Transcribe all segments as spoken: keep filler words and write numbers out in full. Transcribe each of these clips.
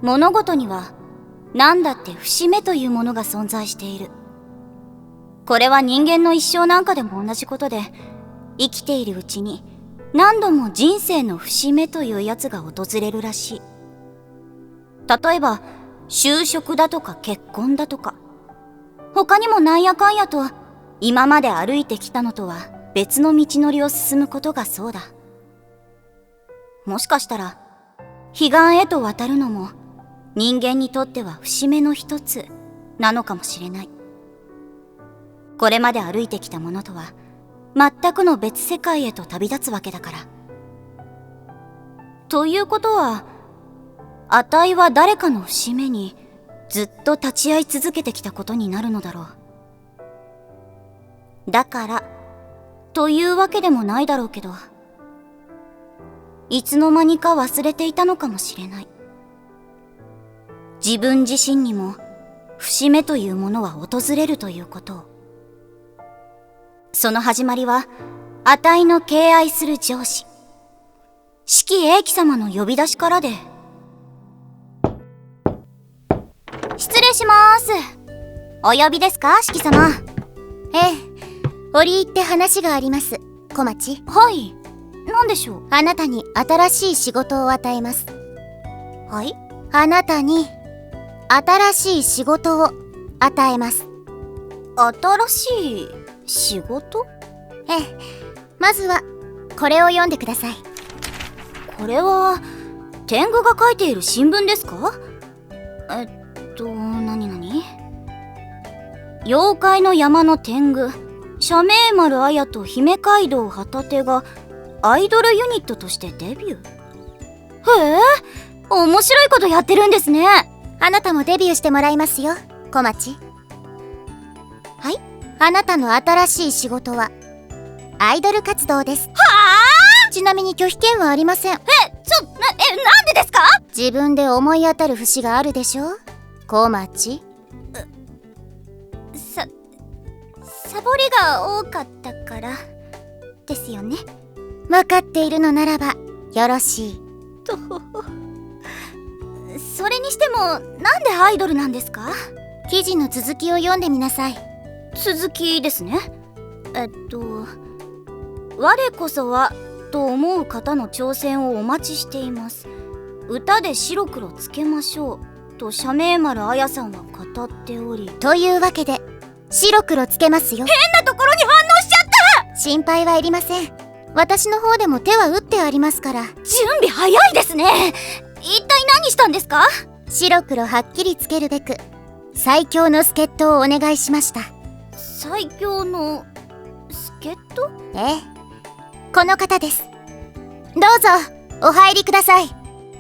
物事には何だって節目というものが存在している。これは人間の一生なんかでも同じことで、生きているうちに何度も人生の節目というやつが訪れるらしい。例えば就職だとか結婚だとか、他にもなんやかんやと今まで歩いてきたのとは別の道のりを進むことがそうだ。もしかしたら彼岸へと渡るのも人間にとっては節目の一つなのかもしれない。これまで歩いてきたものとは全くの別世界へと旅立つわけだから。ということは、あたいは誰かの節目にずっと立ち会い続けてきたことになるのだろう。だからというわけでもないだろうけど、いつの間にか忘れていたのかもしれない。自分自身にも節目というものは訪れるということを。その始まりは、あたいの敬愛する上司、四季英樹様の呼び出しからで。失礼しまーす。お呼びですか、四季様。 ええ、折り入って話があります、小町。 はい、何でしょう。 あなたに新しい仕事を与えます。 はい？ あなたに新しい仕事を与えます。 新しい仕事？ ええ、まずはこれを読んでください。 これは天狗が書いている新聞ですか？えっと何々？妖怪の山の天狗、社名丸綾と姫街道旗手がアイドルユニットとしてデビュー。へえ、面白いことやってるんですね。 あなたもデビューしてもらいますよ、小町。はい、あなたの新しい仕事はアイドル活動です。 はあ？ ちなみに拒否権はありません。 え、ちょ、な、え、なんでですか？ 自分で思い当たる節があるでしょ、小町。 さ、サボりが多かったからですよね。 分かっているのならばよろしいと。それにしてもなんでアイドルなんですか？ 記事の続きを読んでみなさい。 続きですね。えっと我こそはと思う方の挑戦をお待ちしています。歌で白黒つけましょうと社名丸綾さんは語っており。 というわけで白黒つけますよ。 変なところに反応しちゃった。 心配はいりません。私の方でも手は打ってありますから。 準備早いですね。一体何したんですか？ 白黒はっきりつけるべく最強の助っ人をお願いしました。 最強の助っ人？ ええ、この方です。どうぞお入りください。どう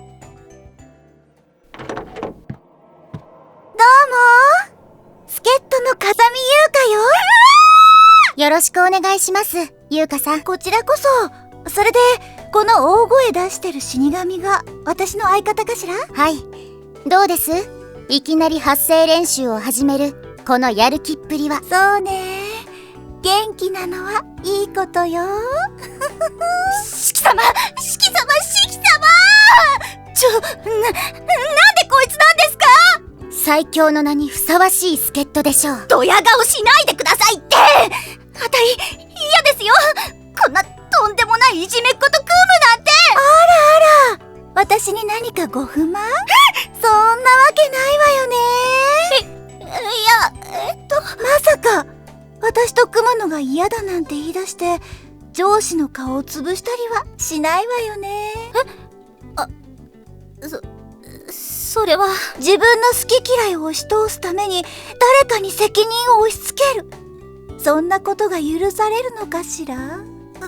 も、助っ人の風見優香よ。よろしくお願いします、優香さん。 こちらこそ。それでこの大声出してる死神が私の相方かしら？ はい。どうです？いきなり発声練習を始めるこのやる気っぷりは。 そうね、元気なのはいいことよ。 四季様、四季様、四季様、ちょ、な、なんでこいつなんですか？ 最強の名にふさわしい助っ人でしょう。 ドヤ顔しないでくださいって。あたい嫌ですよ。こんなとんでもないいじめっ子と組むなんて。 あらあら、私に何かご不満？そんなわけないわよね。 え、いや、えっとまさか私と組むのが嫌だなんて言い出して上司の顔を潰したりはしないわよね。 え、あ、そ、それは自分の好き嫌いを押し通すために誰かに責任を押し付ける、そんなことが許されるのかしら？う、うー、まあ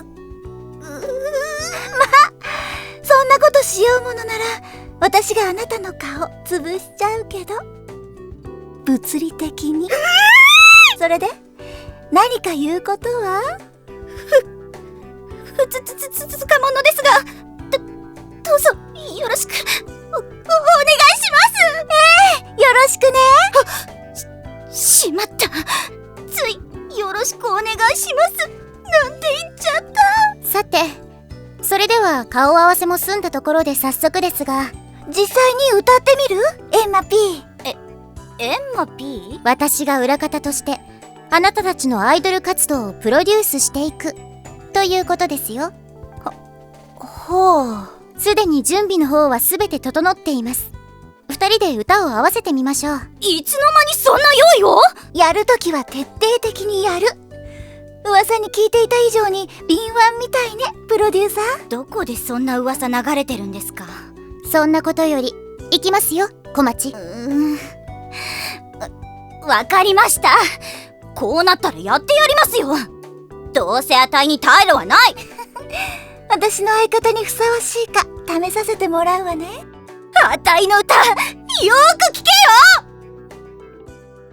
そんなことしようものなら私があなたの顔潰しちゃうけど、物理的に。それで何か言うことは？ ふ、ふつつつつつかものですが、ど、どうぞよろしくお、お、お願いします。 ええ、よろしくね。 し、しまった。ついよろしくお願いしますなんて言っちゃった。 さて、それでは顔合わせも済んだところで早速ですが、 実際に歌ってみる？エンマ P。 エンマ P？ 私が裏方としてあなたたちのアイドル活動をプロデュースしていくということですよ。 ほう。 すでに準備の方は全て整っています。二人で歌を合わせてみましょう。 いつの間にそんな用意を？ やるときは徹底的にやる。噂に聞いていた以上に敏腕みたいね、プロデューサー。 どこでそんな噂流れてるんですか？ そんなことより行きますよ、小町。 うーん。わかりました。こうなったらやってやりますよ。どうせあたいに退路はない。 私の相方にふさわしいか試させてもらうわね。 あたいの歌、よーく聞けよ！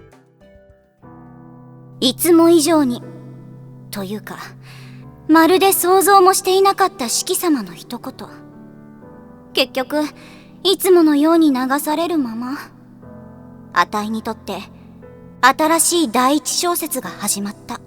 いつも以上に、というか、まるで想像もしていなかった四季様の一言。結局、いつものように流されるまま、あたいにとって、新しい第一小節が始まった。